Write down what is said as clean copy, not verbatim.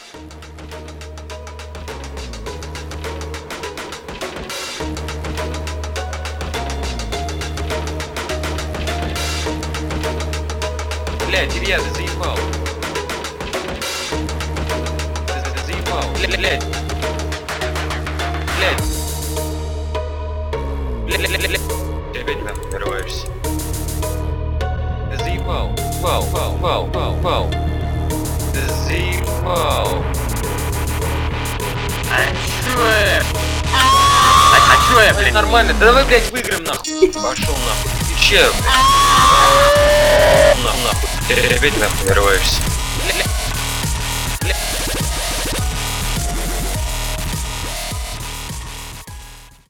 Блядь, Илья, ты заебал. Ты заебал. Блядь. Блядь. Ты опять нахуй нарываешься. Ты заебал. Вау. Ты заебал. А чё я, блядь? Нормально. Да давай, блядь, выиграем нахуй. Пошел нахуй. Ты че, блядь? Нахуй. Ты опять нахуй нарываешься.